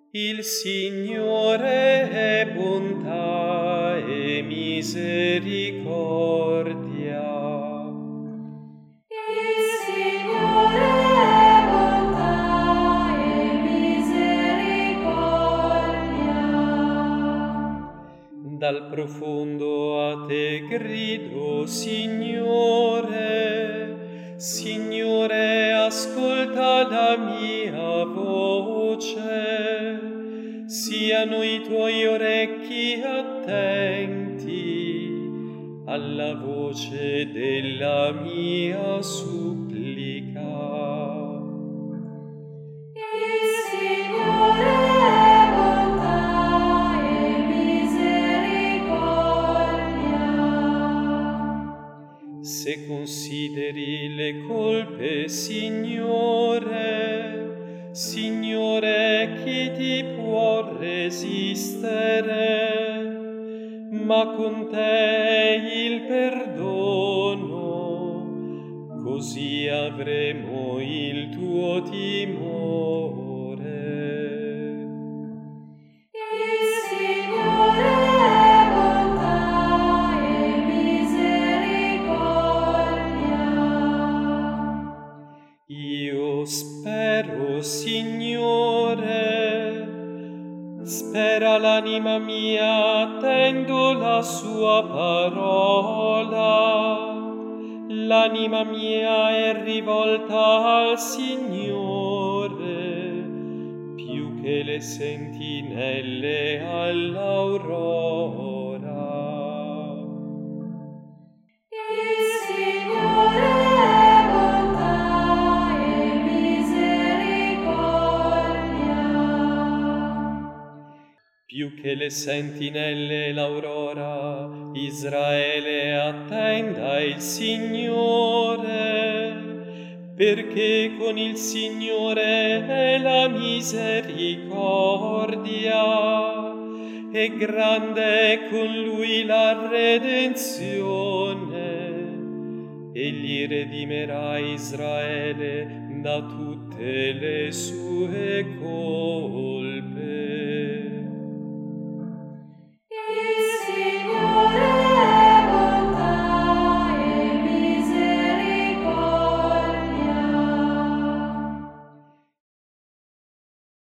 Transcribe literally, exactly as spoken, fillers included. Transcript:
Il Signore è bontà e misericordia. Il Signore è bontà e misericordia. Dal profondo a te grido, Signore, Signore, ascolta la mia voce. Siano i tuoi orecchi attenti alla voce della mia supplica. Il Signore è bontà e misericordia. Se consideri le colpe, Signore, Signore, chi ti può resistere? Ma con te il perdono, così avremo il tuo timore. Il Signore è bontà e misericordia. Io spero, Signore, spera l'anima mia, attendo la sua parola. L'anima mia è rivolta al Signore, più che le sentinelle all'aurora. Il Signore è bontà e misericordia. Più che le sentinelle l'aurora, Israele attenda il Signore, perché con il Signore è la misericordia, e grande è con Lui la redenzione. Egli redimerà Israele da tutte le sue colpe.